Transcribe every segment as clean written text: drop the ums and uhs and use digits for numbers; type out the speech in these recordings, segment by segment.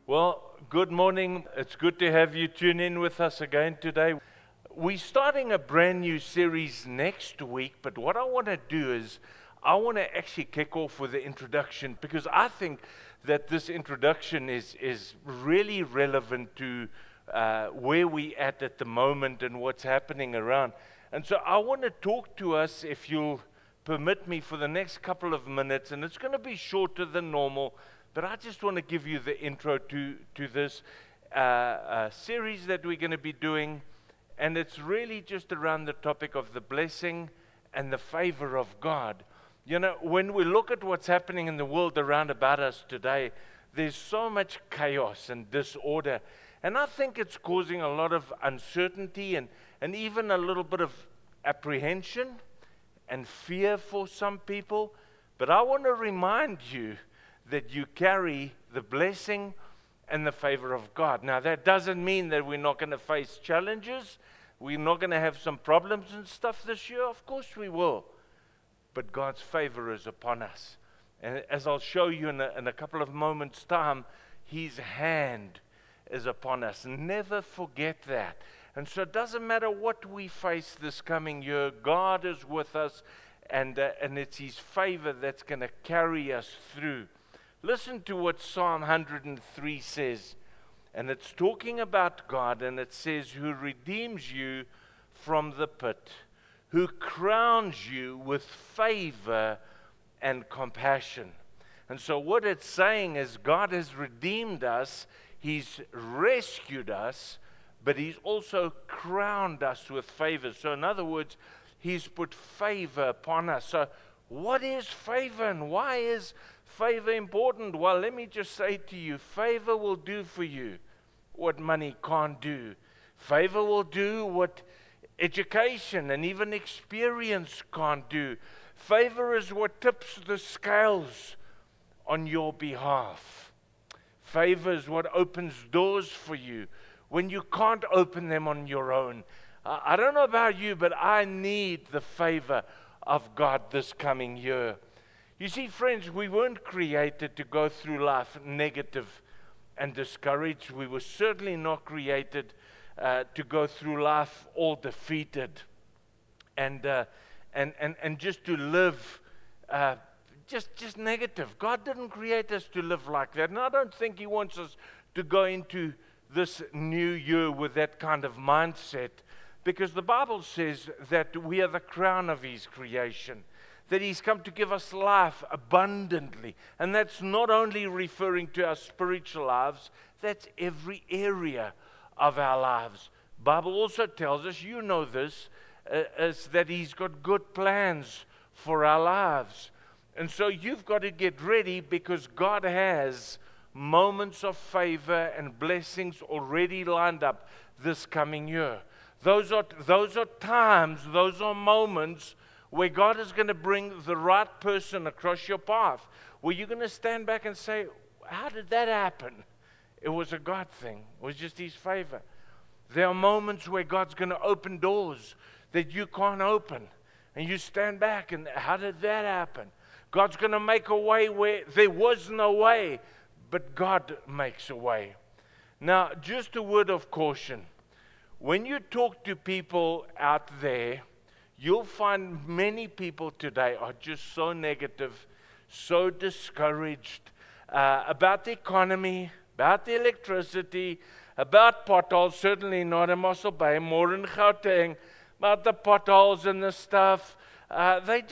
Well, good morning. It's good to have you tune in with us again today. We're starting a brand new series next week, but what I want to do is I want to actually kick off with the introduction because I think that this introduction is really relevant to where we at the moment and what's happening around. And so I want to talk to us, if you'll permit me, for the next couple of minutes, and it's going to be shorter than normal. But I just want to give you the intro to this series that we're going to be doing. And it's really just around the topic of the blessing and the favor of God. You know, when we look at what's happening in the world around about us today, there's so much chaos and disorder. And I think it's causing a lot of uncertainty and even a little bit of apprehension and fear for some people. But I want to remind you that you carry the blessing and the favor of God. Now, that doesn't mean that we're not going to face challenges. We're not going to have some problems and stuff this year. Of course we will. But God's favor is upon us. And as I'll show you in a couple of moments' time, His hand is upon us. Never forget that. And so it doesn't matter what we face this coming year, God is with us, and it's His favor that's going to carry us through. Listen to what Psalm 103 says, and it's talking about God, and it says, who redeems you from the pit, who crowns you with favor and compassion. And so what it's saying is God has redeemed us, He's rescued us, but He's also crowned us with favor. So in other words, He's put favor upon us. So what is favor and why is favor important? Well, let me just say to you, favor will do for you what money can't do. Favor will do what education and even experience can't do. Favor is what tips the scales on your behalf. Favor is what opens doors for you when you can't open them on your own. I don't know about you, but I need the favor of God this coming year. You see, friends, we weren't created to go through life negative and discouraged. We were certainly not created to go through life all defeated and just to live just negative. God didn't create us to live like that, and I don't think He wants us to go into this new year with that kind of mindset, because the Bible says that we are the crown of His creation, that He's come to give us life abundantly. And that's not only referring to our spiritual lives, that's every area of our lives. The Bible also tells us, you know this, is that He's got good plans for our lives. And so you've got to get ready, because God has moments of favor and blessings already lined up this coming year. Those are times, those are moments where God is going to bring the right person across your path, where you're going to stand back and say, how did that happen? It was a God thing. It was just His favor. There are moments where God's going to open doors that you can't open, and you stand back and how did that happen? God's going to make a way where there was no way, but God makes a way. Now, just a word of caution. When you talk to people out there, you'll find many people today are just so negative, so discouraged about the economy, about the electricity, about potholes, certainly not in Mossel Bay, more in Gauteng, about the potholes and the stuff. They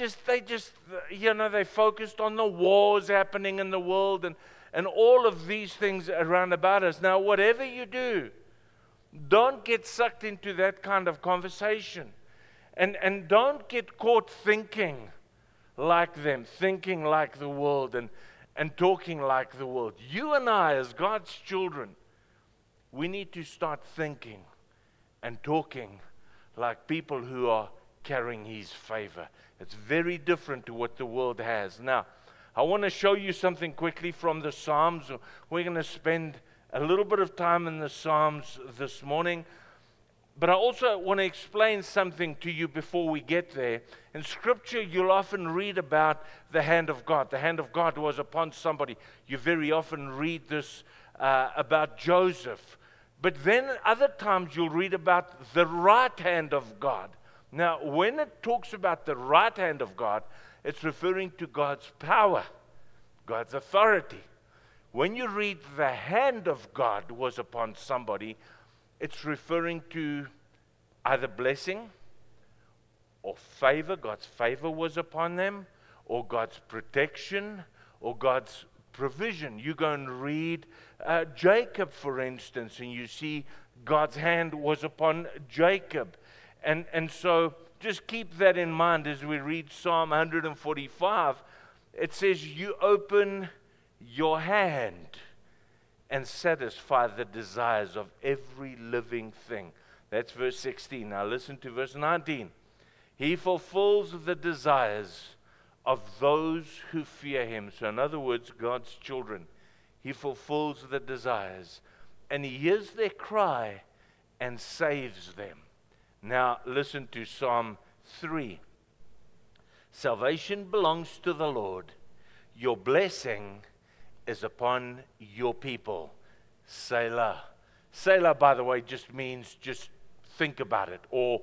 focused on the wars happening in the world and all of these things around about us. Now, whatever you do, don't get sucked into that kind of conversation. And don't get caught thinking like them, thinking like the world and talking like the world. You and I, as God's children, we need to start thinking and talking like people who are carrying His favor. It's very different to what the world has. Now, I want to show you something quickly from the Psalms. We're going to spend a little bit of time in the Psalms this morning. But I also want to explain something to you before we get there. In Scripture, you'll often read about the hand of God. The hand of God was upon somebody. You very often read this about Joseph. But then other times you'll read about the right hand of God. Now, when it talks about the right hand of God, it's referring to God's power, God's authority. When you read the hand of God was upon somebody, it's referring to either blessing or favor. God's favor was upon them, or God's protection, or God's provision. You go and read Jacob, for instance, and you see God's hand was upon Jacob. And so just keep that in mind as we read Psalm 145. It says, you open your hand and satisfy the desires of every living thing. That's verse 16. Now listen to verse 19. He fulfills the desires of those who fear him. So in other words, God's children. He fulfills the desires. And he hears their cry and saves them. Now listen to Psalm 3. Salvation belongs to the Lord. Your blessing is upon your people. Selah. Selah, by the way, just means just think about it, or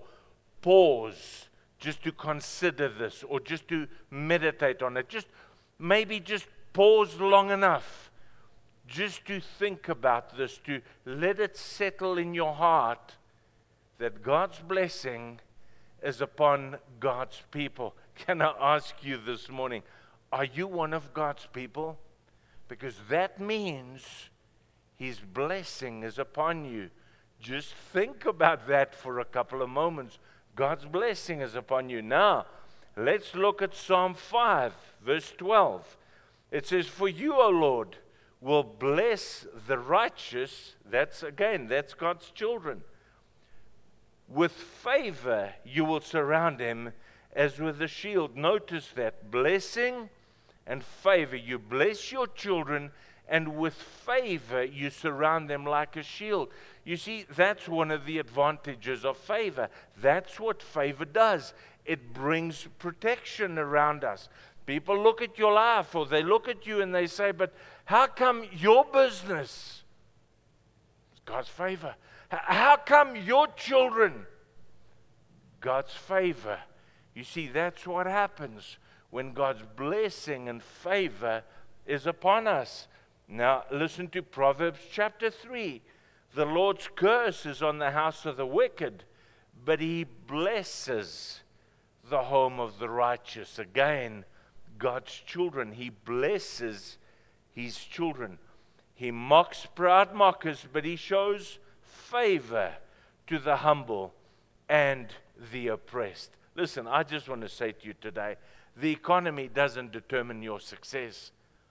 pause, just to consider this, or just to meditate on it. Maybe just pause long enough, just to think about this, to let it settle in your heart that God's blessing is upon God's people. Can I ask you this morning, are you one of God's people? Because that means his blessing is upon you. Just think about that for a couple of moments. God's blessing is upon you. Now, let's look at Psalm 5, verse 12. It says, for you, O Lord, will bless the righteous. That's God's children. With favor, you will surround him as with a shield. Notice that. Blessing and favor. You bless your children, and with favor you surround them like a shield. You see, that's one of the advantages of favor. That's what favor does. It brings protection around us. People look at your life, or they look at you and they say, but how come your business? It's God's favor. How come your children? God's favor. You see, that's what happens when God's blessing and favor is upon us. Now, listen to Proverbs chapter 3. The Lord's curse is on the house of the wicked, but he blesses the home of the righteous. Again, God's children. He blesses his children. He mocks proud mockers, but he shows favor to the humble and the oppressed. Listen, I just want to say to you today, the economy doesn't determine your success.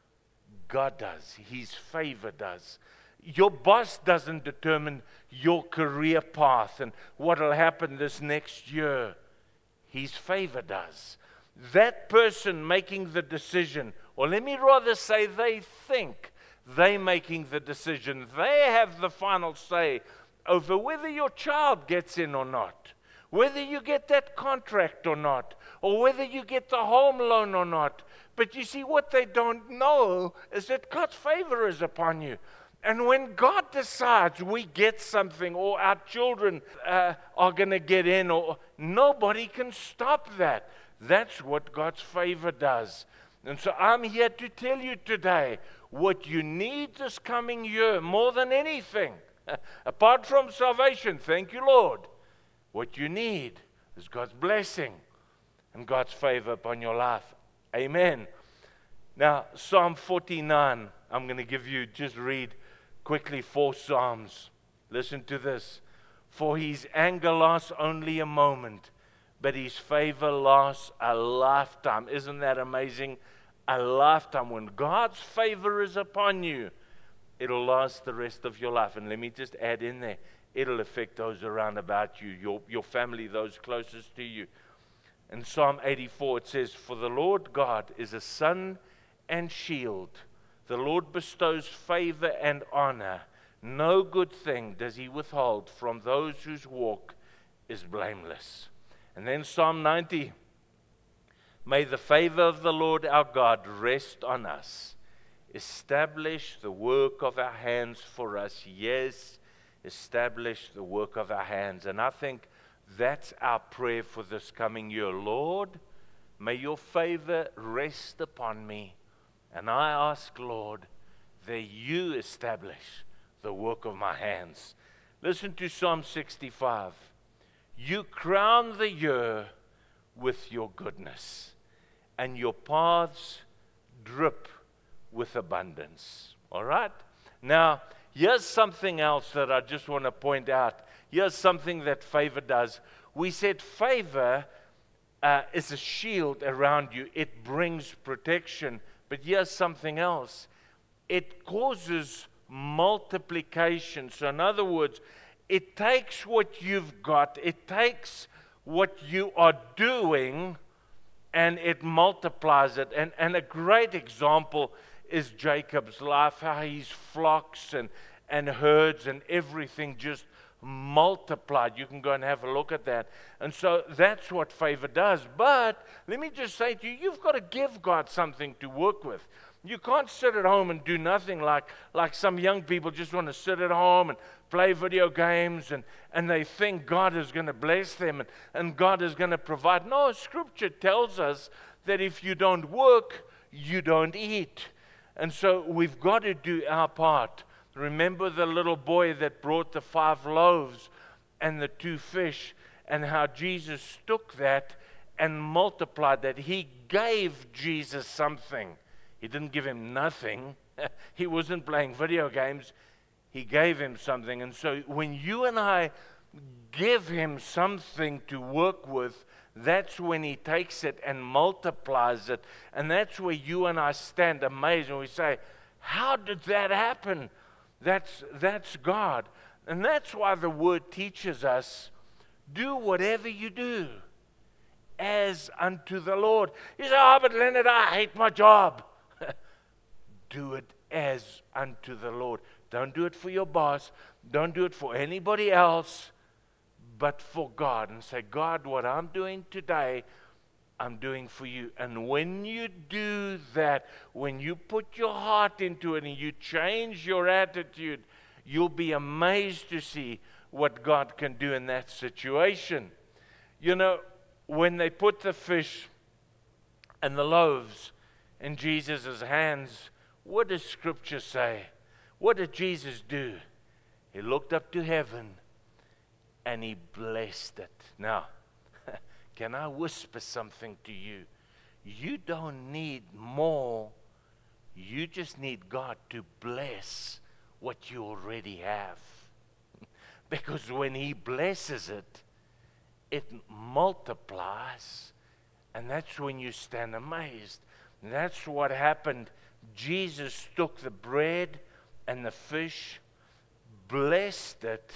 God does. His favor does. Your boss doesn't determine your career path and what will happen this next year. His favor does. That person making the decision, or let me rather say they think they're making the decision. They have the final say over whether your child gets in or not, whether you get that contract or not, or whether you get the home loan or not. But you see, what they don't know is that God's favor is upon you. And when God decides we get something, or our children are going to get in, or nobody can stop that. That's what God's favor does. And so I'm here to tell you today, what you need this coming year more than anything, apart from salvation, thank you, Lord, what you need is God's blessing and God's favor upon your life. Amen. Now, Psalm 49, I'm going to give you, just read quickly 4 Psalms. Listen to this. For his anger lasts only a moment, but his favor lasts a lifetime. Isn't that amazing? A lifetime. When God's favor is upon you, it'll last the rest of your life. And let me just add in there, it'll affect those around about you, your family, those closest to you. In Psalm 84, it says, for the Lord God is a sun and shield. The Lord bestows favor and honor. no good thing does he withhold from those whose walk is blameless. And then Psalm 90, may the favor of the Lord our God rest on us. Establish the work of our hands for us. Yes, establish the work of our hands. And I think that's our prayer for this coming year. Lord, may your favor rest upon me. And I ask, Lord, that you establish the work of my hands. Listen to Psalm 65. You crown the year with your goodness, and your paths drip with abundance. All right? Now, here's something else that I just want to point out. Here's something that favor does. We said favor is a shield around you. It brings protection. But here's something else. It causes multiplication. So in other words, it takes what you've got, it takes what you are doing, and it multiplies it. And a great example is Jacob's life, how his flocks and herds and everything just multiplied. You can go and have a look at that. And so that's what favor does. But let me just say to you, you've got to give God something to work with. You can't sit at home and do nothing like some young people just want to sit at home and play video games and they think God is going to bless them and God is going to provide. No, Scripture tells us that if you don't work, you don't eat. And so we've got to do our part. Remember the little boy that brought the 5 loaves and the 2 fish, and how Jesus took that and multiplied that. He gave Jesus something. He didn't give him nothing. He wasn't playing video games. He gave him something. And so when you and I give him something to work with, that's when he takes it and multiplies it. And that's where you and I stand amazed and we say, how did that happen? That's God. And that's why the Word teaches us, do whatever you do as unto the Lord. You say, oh, but Leonard, I hate my job. Do it as unto the Lord. Don't do it for your boss. Don't do it for anybody else, but for God. And say, God, what I'm doing today, I'm doing for you. And when you do that, when you put your heart into it and you change your attitude, you'll be amazed to see what God can do in that situation. You know, when they put the fish and the loaves in Jesus' hands, what does Scripture say? What did Jesus do? He looked up to heaven and he blessed it. Now, can I whisper something to you? You don't need more. You just need God to bless what you already have. Because when he blesses it, it multiplies. And that's when you stand amazed. And that's what happened. Jesus took the bread and the fish, blessed it,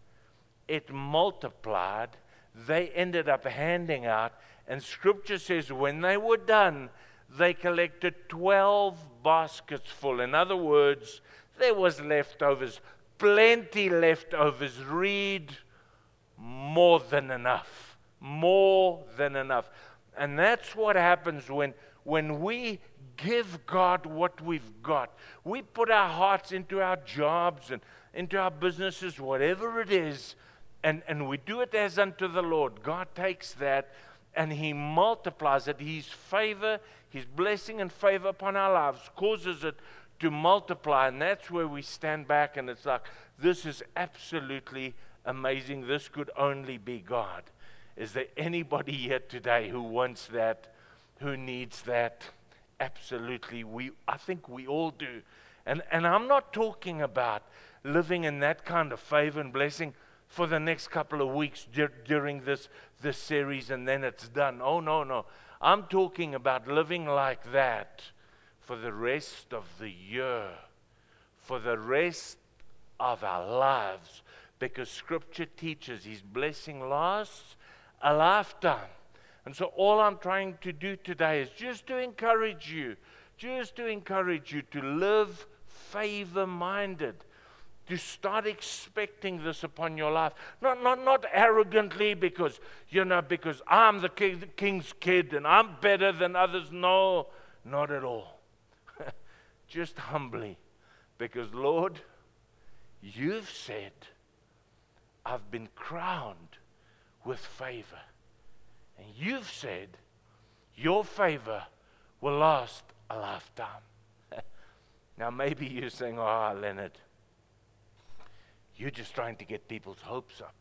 it multiplied. They ended up handing out, and Scripture says when they were done, they collected 12 baskets full. In other words, there was leftovers, plenty leftovers. Read, more than enough. More than enough. And that's what happens when we give God what we've got. We put our hearts into our jobs and into our businesses, whatever it is, and we do it as unto the Lord. God takes that and he multiplies it. His favor, his blessing and favor upon our lives causes it to multiply. And that's where we stand back and it's like, this is absolutely amazing. This could only be God. Is there anybody here today who wants that, who needs that? Absolutely. I think we all do. And I'm not talking about living in that kind of favor and blessing for the next couple of weeks during this series and then it's done. Oh, no. I'm talking about living like that for the rest of the year, for the rest of our lives, because Scripture teaches his blessing lasts a lifetime. And so all I'm trying to do today is just to encourage you to live favor-minded. to start expecting this upon your life. Not arrogantly because I'm the king's kid and I'm better than others. No, not at all. Just humbly, because Lord, you've said I've been crowned with favor. And you've said your favor will last a lifetime. Now maybe you're saying, oh, Leonard, you're just trying to get people's hopes up.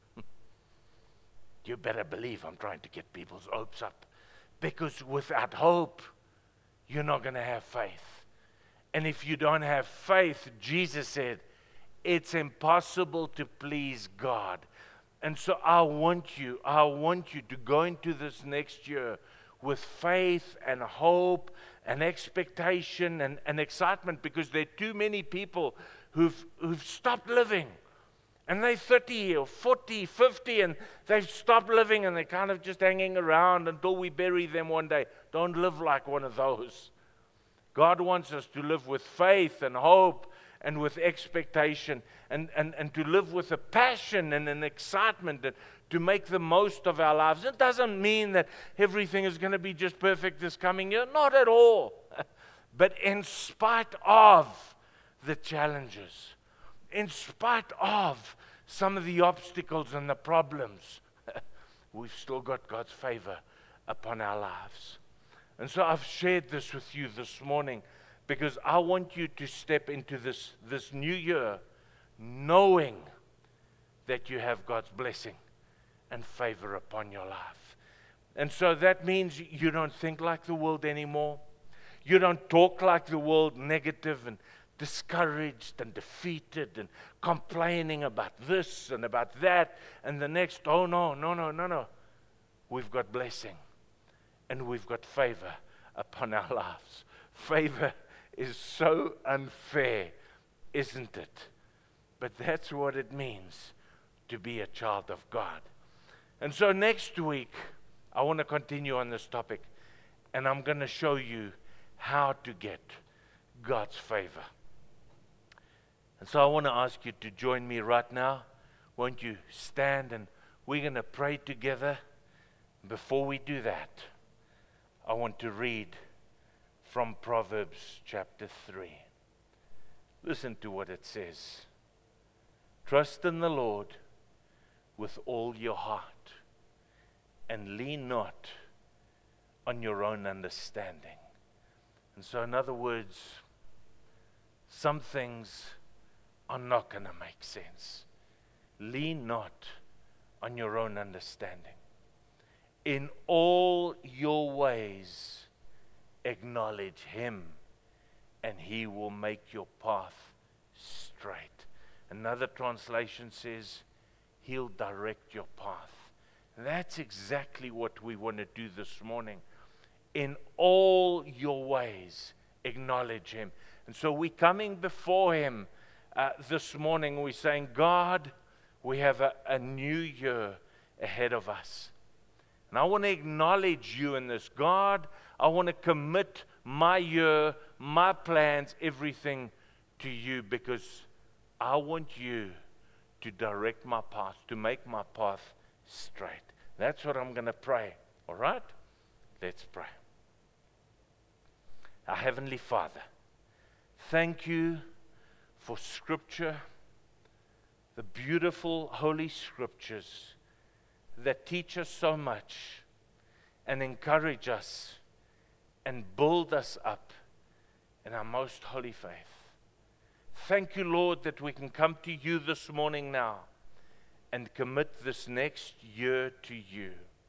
You better believe I'm trying to get people's hopes up. Because without hope, you're not going to have faith. And if you don't have faith, Jesus said, it's impossible to please God. And so I want you to go into this next year with faith and hope and expectation and excitement, because there are too many people who've stopped living. And they're 30 or 40, 50, and they've stopped living, and they're kind of just hanging around until we bury them one day. Don't live like one of those. God wants us to live with faith and hope and with expectation, and to live with a passion and an excitement, and to make the most of our lives. It doesn't mean that everything is going to be just perfect this coming year. Not at all. But in spite of the challenges, in spite of some of the obstacles and the problems, we've still got God's favor upon our lives. And so I've shared this with you this morning because I want you to step into this new year knowing that you have God's blessing and favor upon your life. And so that means you don't think like the world anymore. You don't talk like the world, negative and discouraged and defeated and complaining about this and about that and the next. Oh, no. We've got blessing and we've got favor upon our lives. Favor is so unfair, isn't it? But that's what it means to be a child of God. And so next week, I want to continue on this topic, and I'm going to show you how to get God's favor. And so I want to ask you to join me right now. Won't you stand, and we're going to pray together. Before we do that, I want to read from Proverbs chapter 3. Listen to what it says. Trust in the Lord with all your heart, and lean not on your own understanding. And so, in other words, some things are not going to make sense. Lean not on your own understanding. In all your ways, acknowledge Him, and He will make your path straight. Another translation says, He'll direct your path. That's exactly what we want to do this morning. In all your ways, acknowledge Him. And so we're coming before Him this morning. We're saying, God, we have a new year ahead of us. And I want to acknowledge you in this. God, I want to commit my year, my plans, everything to you, because I want you to direct my path, to make my path straight. That's what I'm going to pray. All right? Let's pray. Our Heavenly Father, thank you for Scripture, the beautiful Holy Scriptures that teach us so much and encourage us and build us up in our most holy faith. Thank you, Lord, that we can come to you this morning now and commit this next year to you.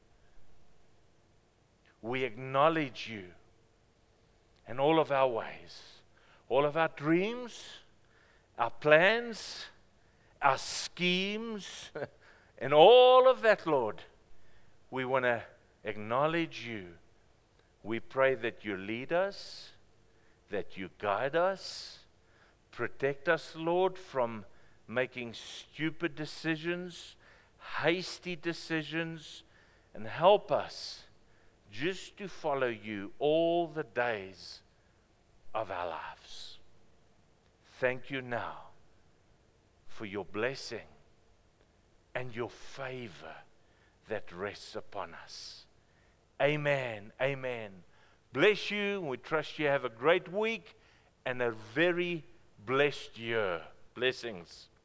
We acknowledge you in all of our ways, all of our dreams, our plans, our schemes, and all of that, Lord. We want to acknowledge you. We pray that you lead us, that you guide us, protect us, Lord, from making stupid decisions, hasty decisions, and help us just to follow you all the days of our lives. Thank you now for your blessing and your favor that rests upon us. Amen. Amen. Bless you. We trust you have a great week and a very blessed year. Blessings.